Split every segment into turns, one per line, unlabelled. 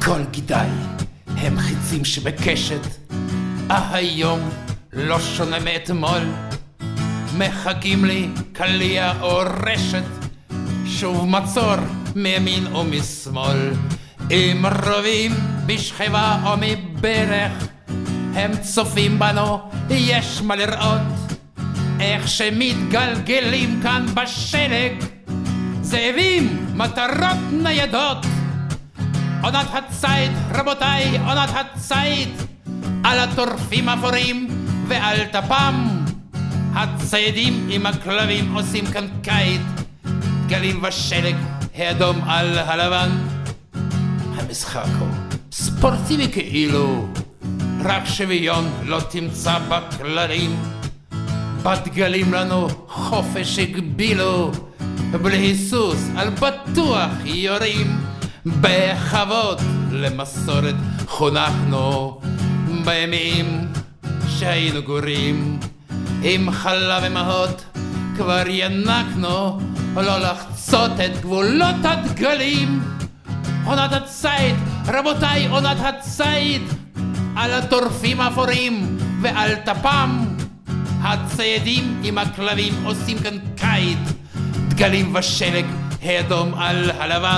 כל גידיי הם חיצים שבקשת, היום לא שונה מאתמול. מחכים לי קליע או רשת, שוב מצור מימין ומשמאל. אם רובים בשכבה או מברך, הם צופים בנו, יש מה לראות. איך שמתגלגלים כאן בשלג, זאבים, מטרות ניידות. עונת הציד, רבותיי, עונת הציד, על הטורפים אפורים ועל טפם. הציידים עם הכלבים עושים כאן קיץ, דגלים ושלג, האדום על הלבן. המשחק הוא ספורטיבי כאילו, רק שוויון לא תמצא בכללים. בדגלים לנו חופש הגבילו, בלי היסוס על בטוח יורים. בכבוד למסורת חונכנו, בימים שהיינו גורים. עם חלב אמהות כבר ינקנו, לא לחצות את גבולות הדגלים. עונת הציד, רבותיי, עונת הציד, על הטורפים אפורים ועל טפם. הציידים עם הכלבים עושים כאן קיץ, דגלים ושלג, האדום על הלבן.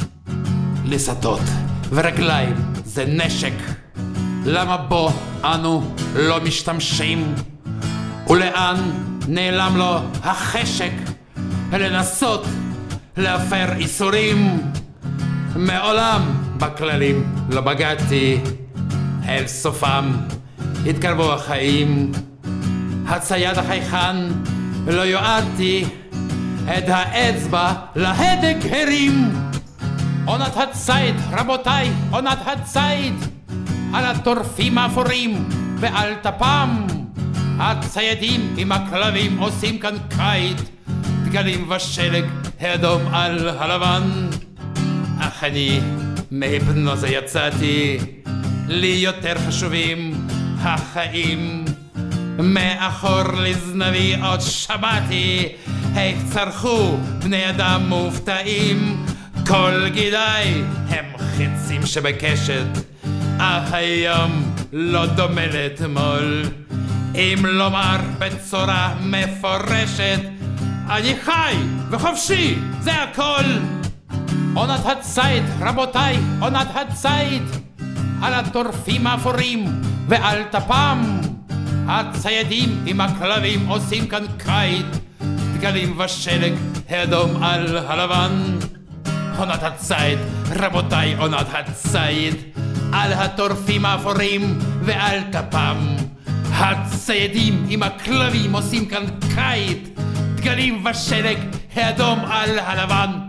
לסתות ורגליים זה נשק, למה בו אנו לא משתמשים? ולאן נעלם לו החשק לנסות להפר איסורים? מעולם בכללים לא בגעתי, אל סופם התקרבו החיים. הצייד החייכן לא יועדתי, את האצבע להדק הרים. עונת הציד, רבותיי, עונת הציד, על הטורפים אפורים ועל טפם. הציידים עם הכלבים עושים כאן קיץ, דגלים ושלג, האדום על הלבן. אך אני מהיפנוזה יצאתי, לי יותר חשובים החיים. מאחור לזנבי עוד שמעתי, איך צרחו בני אדם מופתעים. כל גידיי הם חיצים שבקשת, אך היום לא דומה לאתמול. אם לומר בצורה מפורשת, אני חי וחופשי, זה הכל. עונת הציד, רבותיי, עונת הציד, על הטורפים אפורים ועל טפם. הציידים עם הכלבים עושים כאן קיץ, דגלים ושלג, האדום על הלבן. עונת הציד, רבותיי, עונת הציד, על הטורפים אפורים ועל טפם. הציידים עם הכלבים עושים כאן קיץ, דגלים ושלג, האדום על הלבן.